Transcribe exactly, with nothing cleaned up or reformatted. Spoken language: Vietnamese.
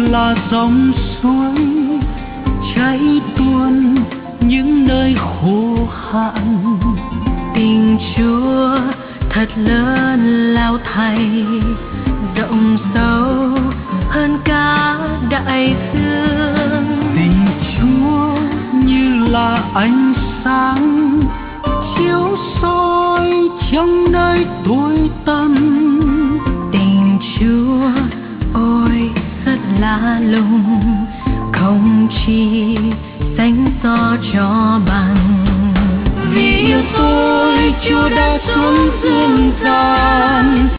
là dòng suối chảy tuôn những nơi khô hạn. Tình Chúa thật lớn lao thay, rộng sâu hơn cả đại dương. Tình Chúa như là ánh sáng chiếu soi trong nơi tối tăm. Tình Chúa ôi rất lạ lùng, không chi sánh so cho bằng. Vì yêu tôi Chúa đã xuống dương gian,